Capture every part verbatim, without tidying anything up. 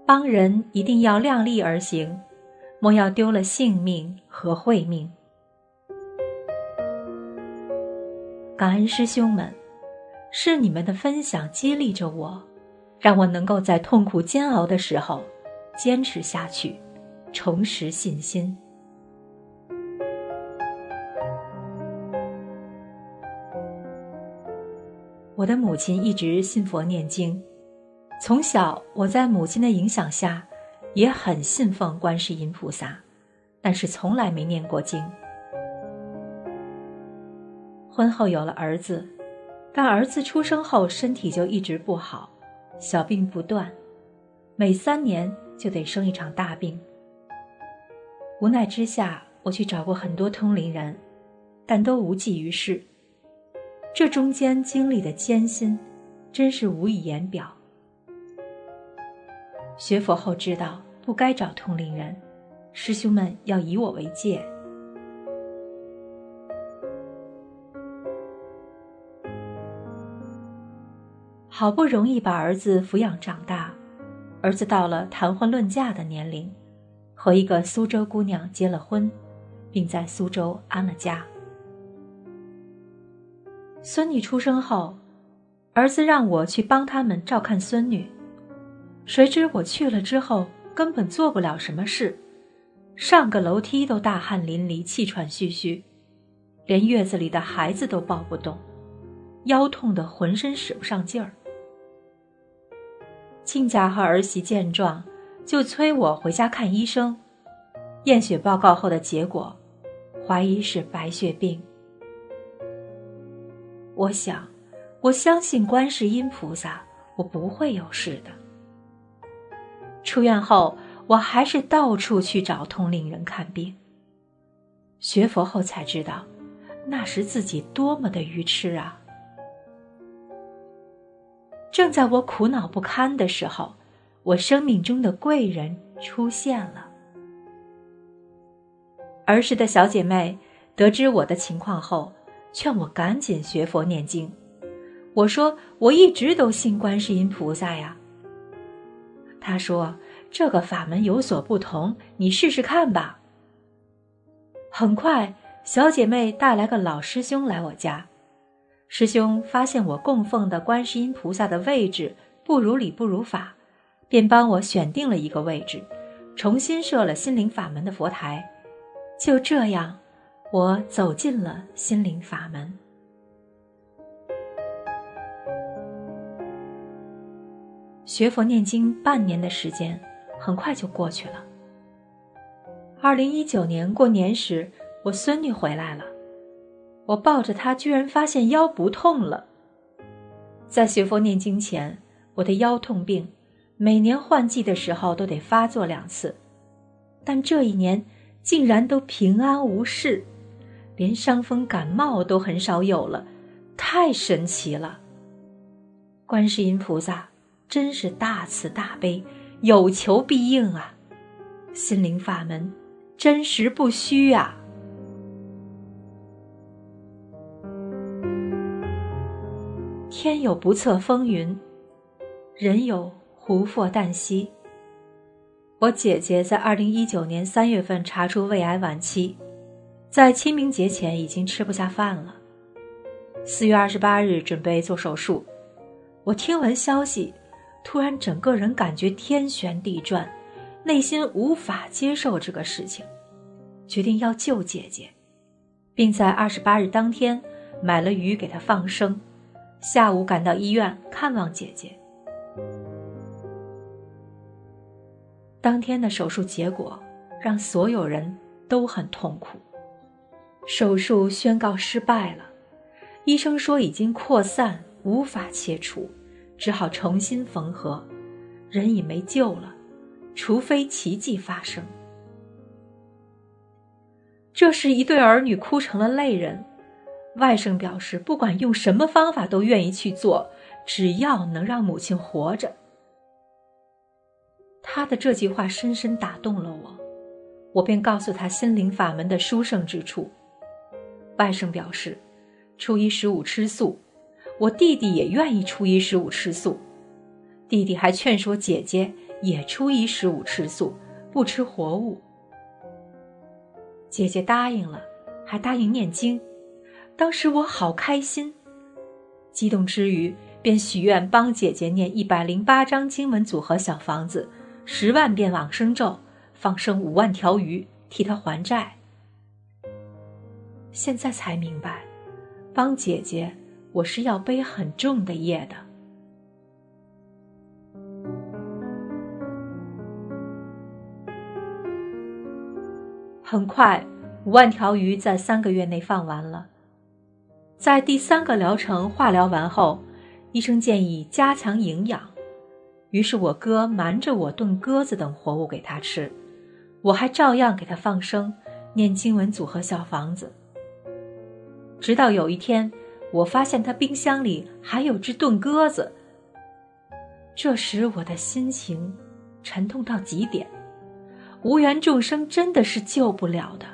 帮人一定要量力而行，莫要丢了性命和慧命。感恩师兄们，是你们的分享激励着我，让我能够在痛苦煎熬的时候坚持下去，重拾信心。我的母亲一直信佛念经，从小我在母亲的影响下也很信奉观世音菩萨，但是从来没念过经。婚后有了儿子，但儿子出生后身体就一直不好，小病不断，每三年就得生一场大病。无奈之下，我去找过很多通灵人，但都无济于事。这中间经历的艰辛，真是无以言表。学佛后知道不该找通灵人，师兄们要以我为戒。好不容易把儿子抚养长大，儿子到了谈婚论嫁的年龄，和一个苏州姑娘结了婚，并在苏州安了家。孙女出生后，儿子让我去帮他们照看孙女，谁知我去了之后根本做不了什么事，上个楼梯都大汗淋漓，气喘吁吁，连月子里的孩子都抱不动，腰痛得浑身使不上劲儿。亲家和儿媳见状，就催我回家看医生。验血报告后的结果，怀疑是白血病。我想，我相信观世音菩萨，我不会有事的。出院后，我还是到处去找通灵人看病。学佛后才知道，那时自己多么的愚痴啊！正在我苦恼不堪的时候，我生命中的贵人出现了。儿时的小姐妹得知我的情况后，劝我赶紧学佛念经。我说我一直都信观世音菩萨呀。她说这个法门有所不同，你试试看吧。很快，小姐妹带来个老师兄来我家。师兄发现我供奉的观世音菩萨的位置不如理不如法，便帮我选定了一个位置，重新设了心灵法门的佛台。就这样，我走进了心灵法门。学佛念经半年的时间很快就过去了。二零一九年过年时，我孙女回来了，我抱着她居然发现腰不痛了。在学佛念经前，我的腰痛病每年换季的时候都得发作两次，但这一年竟然都平安无事，连伤风感冒都很少有了，太神奇了！观世音菩萨真是大慈大悲，有求必应啊！心灵法门真实不虚啊！天有不测风云，人有胡祸旦夕。我姐姐在二零一九年三月份查出胃癌晚期，在清明节前已经吃不下饭了。四月二十八日准备做手术，我听闻消息，突然整个人感觉天旋地转，内心无法接受这个事情，决定要救姐姐，并在二十八日当天买了鱼给她放生，下午赶到医院看望姐姐。当天的手术结果让所有人都很痛苦，手术宣告失败了，医生说已经扩散，无法切除，只好重新缝合，人已没救了，除非奇迹发生。这时一对儿女哭成了泪人，外甥表示不管用什么方法都愿意去做，只要能让母亲活着。他的这句话深深打动了我，我便告诉他心灵法门的殊胜之处。外甥表示初一十五吃素，我弟弟也愿意初一十五吃素，弟弟还劝说姐姐也初一十五吃素，不吃活物。姐姐答应了，还答应念经，当时我好开心，激动之余便许愿帮姐姐念一百零八张经文组合小房子，十万遍往生咒，放生五万条鱼，替她还债。现在才明白，帮姐姐我是要背很重的业的。很快，五万条鱼在三个月内放完了。在第三个疗程化疗完后，医生建议加强营养，于是我哥瞒着我炖鸽子等活物给他吃，我还照样给他放生，念经文组合小房子。直到有一天，我发现他冰箱里还有只炖鸽子，这时我的心情沉痛到极点，无缘众生真的是救不了的。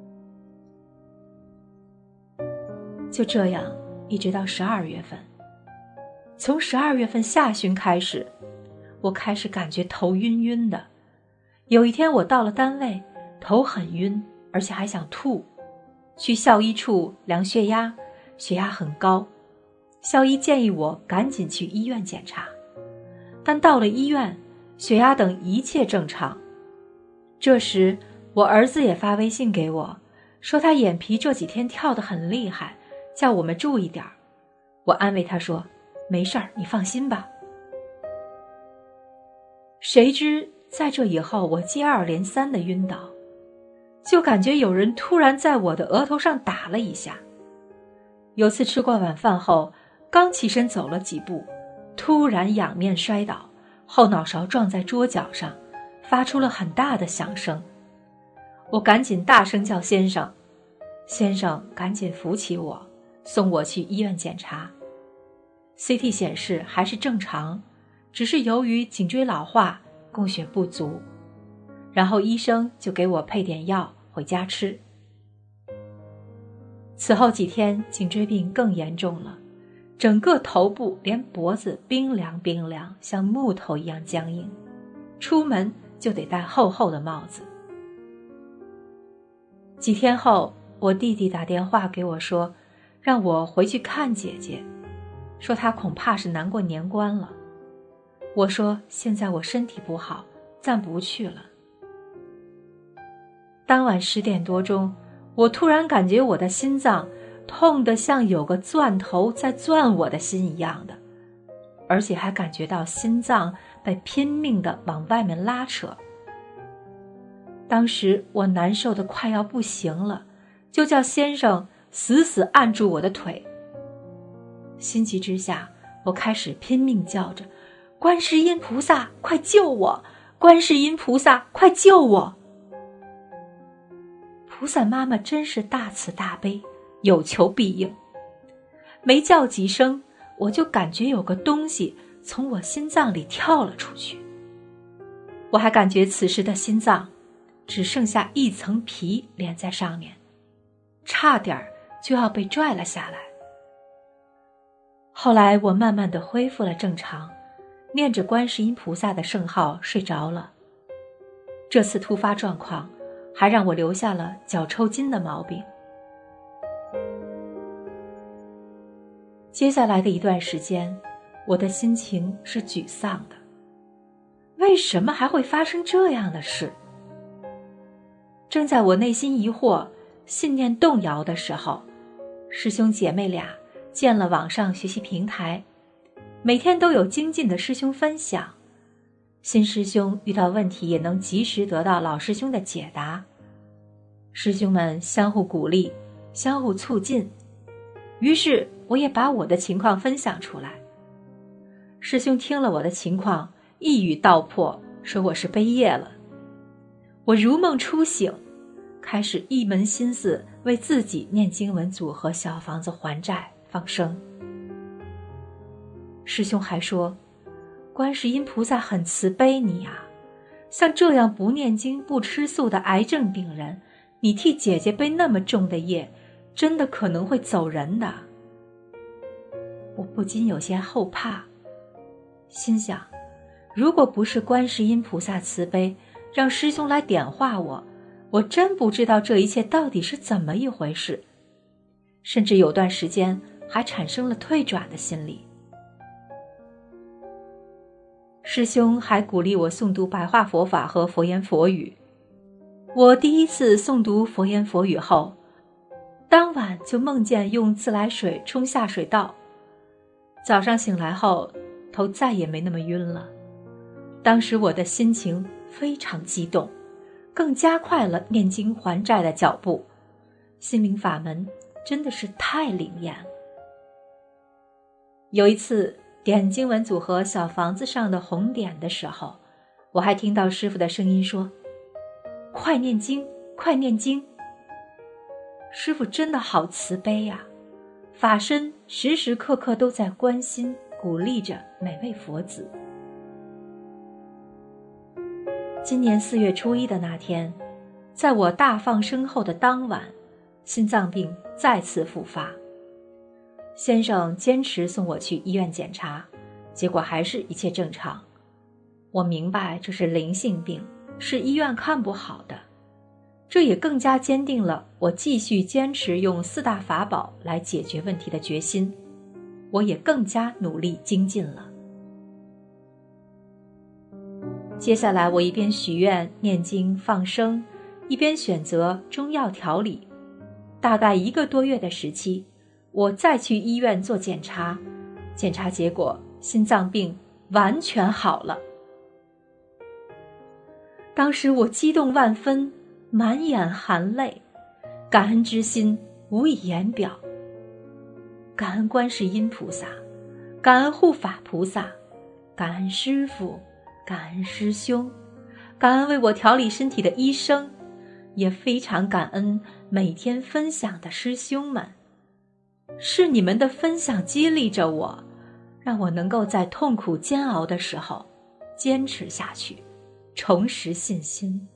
就这样一直到十二月份，从十二月份下旬开始，我开始感觉头晕晕的。有一天我到了单位，头很晕，而且还想吐，去校医处量血压，血压很高，校医建议我赶紧去医院检查。但到了医院，血压等一切正常。这时我儿子也发微信给我，说他眼皮这几天跳得很厉害，叫我们注意点儿。我安慰他说，没事儿，你放心吧。谁知在这以后，我接二连三的晕倒，就感觉有人突然在我的额头上打了一下。有次吃过晚饭后，刚起身走了几步，突然仰面摔倒，后脑勺撞在桌角上，发出了很大的响声。我赶紧大声叫先生，先生赶紧扶起我，送我去医院检查。C T 显示还是正常，只是由于颈椎老化，供血不足。然后医生就给我配点药回家吃。此后几天颈椎病更严重了，整个头部连脖子冰凉冰凉，像木头一样僵硬，出门就得戴厚厚的帽子。几天后，我弟弟打电话给我说，让我回去看姐姐，说她恐怕是难过年关了。我说现在我身体不好，暂不去了。当晚十点多钟，我突然感觉我的心脏痛得像有个钻头在钻我的心一样的，而且还感觉到心脏被拼命地往外面拉扯。当时我难受得快要不行了，就叫先生死死按住我的腿。心急之下，我开始拼命叫着，观世音菩萨快救我，观世音菩萨快救我。菩萨妈妈真是大慈大悲，有求必应。没叫几声，我就感觉有个东西从我心脏里跳了出去。我还感觉此时的心脏只剩下一层皮连在上面，差点就要被拽了下来。后来我慢慢地恢复了正常，念着观世音菩萨的圣号睡着了。这次突发状况还让我留下了脚抽筋的毛病。接下来的一段时间，我的心情是沮丧的。为什么还会发生这样的事？正在我内心疑惑、信念动摇的时候，师兄姐妹俩建了网上学习平台，每天都有精进的师兄分享，新师兄遇到问题也能及时得到老师兄的解答。师兄们相互鼓励，相互促进，于是我也把我的情况分享出来。师兄听了我的情况，一语道破，说我是背业了。我如梦初醒，开始一门心思为自己念经文组合小房子还债放生。师兄还说，观世音菩萨很慈悲你啊，像这样不念经不吃素的癌症病人，你替姐姐背那么重的业，真的可能会走人的。我不禁有些后怕，心想， 如果不是观世音菩萨慈悲，让师兄来点化我，我真不知道这一切到底是怎么一回事，甚至有段时间还产生了退转的心理。师兄还鼓励我诵读白话佛法和佛言佛语。我第一次诵读佛言佛语后，当晚就梦见用自来水冲下水道，早上醒来后头再也没那么晕了。当时我的心情非常激动，更加快了念经还债的脚步。心灵法门真的是太灵验了。有一次点经文组合小房子上的红点的时候，我还听到师父的声音说：快念经，快念经。师父真的好慈悲呀、啊，法身时时刻刻都在关心鼓励着每位佛子。今年四月初一的那天，在我大放生后的当晚，心脏病再次复发。先生坚持送我去医院检查，结果还是一切正常。我明白这是灵性病，是医院看不好的，这也更加坚定了我继续坚持用四大法宝来解决问题的决心。我也更加努力精进了。接下来我一边许愿念经放生，一边选择中药调理。大概一个多月的时期，我再去医院做检查，检查结果心脏病完全好了。当时我激动万分，满眼含泪，感恩之心无以言表。感恩观世音菩萨，感恩护法菩萨，感恩师父，感恩师兄，感恩为我调理身体的医生，也非常感恩每天分享的师兄们。是你们的分享激励着我，让我能够在痛苦煎熬的时候坚持下去，重拾信心。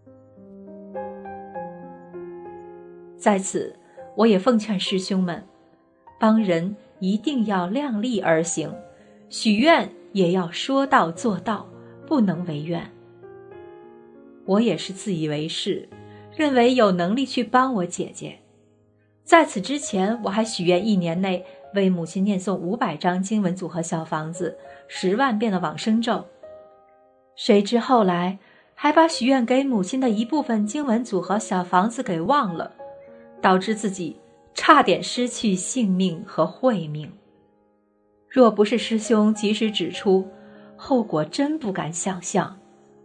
在此，我也奉劝师兄们，帮人一定要量力而行，许愿也要说到做到，不能违愿。我也是自以为是，认为有能力去帮我姐姐。在此之前，我还许愿一年内为母亲念诵五百张经文组合小房子，十万遍的往生咒。谁知后来还把许愿给母亲的一部分经文组合小房子给忘了，导致自己差点失去性命和慧命。若不是师兄及时指出，后果真不敢想象。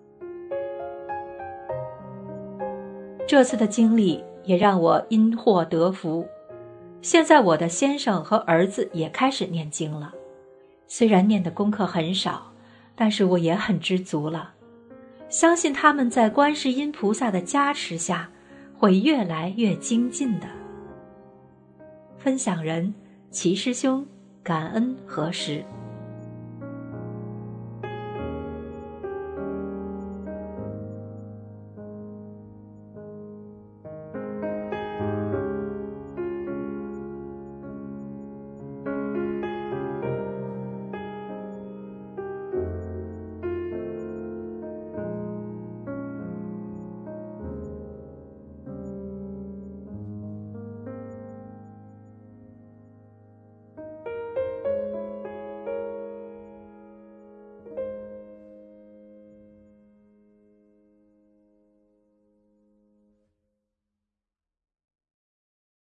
这次的经历也让我因祸得福，现在我的先生和儿子也开始念经了，虽然念的功课很少，但是我也很知足了，相信他们在观世音菩萨的加持下会越来越精进的。分享人齐师兄，感恩何时。